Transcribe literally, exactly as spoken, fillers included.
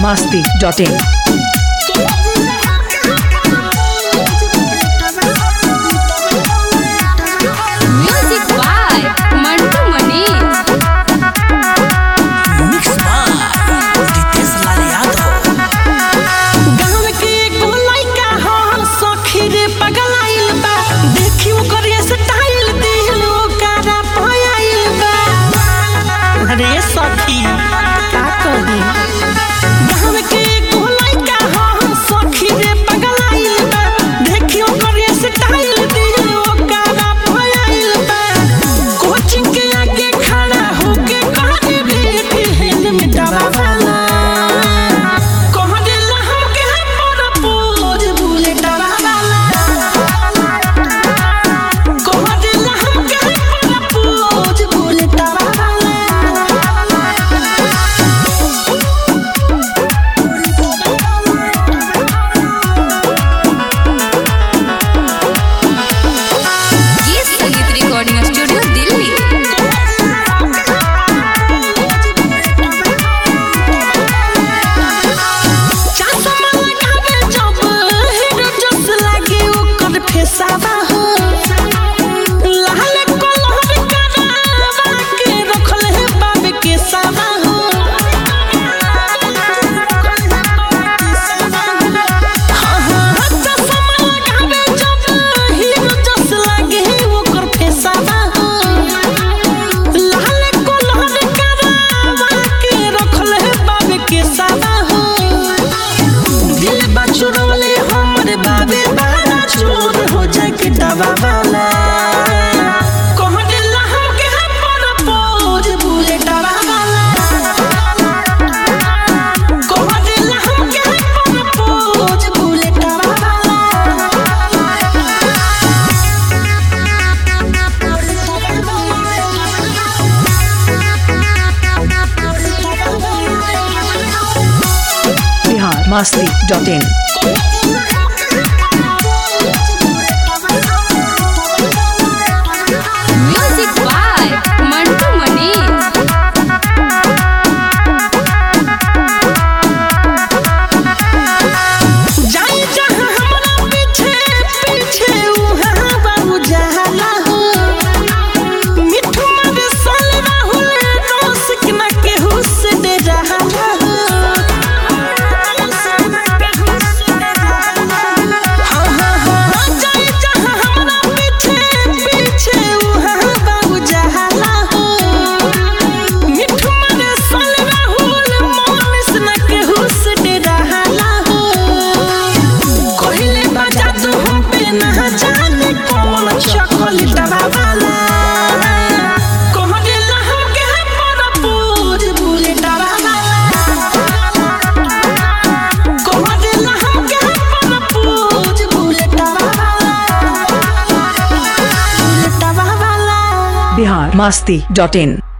masti dot in. Music by Mantu Mani. Mix by Ritesh Lal Yadav. गाँव के एगो लइका ह सखी रे पगलाइल बा, देखी ओकर स्टाइल दिल ओकरा पायल बा। अरे सखी का कही, गाँव के एगो लइका ह सखी रे पगलाइल बा, देखी ओकर स्टाइल दिल ओकरा पायल बा। कोचिंग के आगे खड़ा होके काहे बेटी हेल में दबा वाला masti dot in. Music by Mantu Mani. जाई जहां हमरा पीछे पीछे उहां बाबू जहाला हो, मिठू मर साल राहुल दोस के न केहू से डे रहाला हो। हाँ हाँ हाँ जाई जहां हमरा पीछे पीछे उहां बाबू जहाला हो, मिठू मर साल राहुल मन से न केहू से डे रहाला हो। कहले बजा दो हम पे ना जाने कौन चॉकलेट दबा वाला, कहले लहम के पर पूज बुलेट दबा वाला, कहले लहम के पर पूज बुलेट दबा वाला, बुलेट दबा वाला। Bihar masti dot in.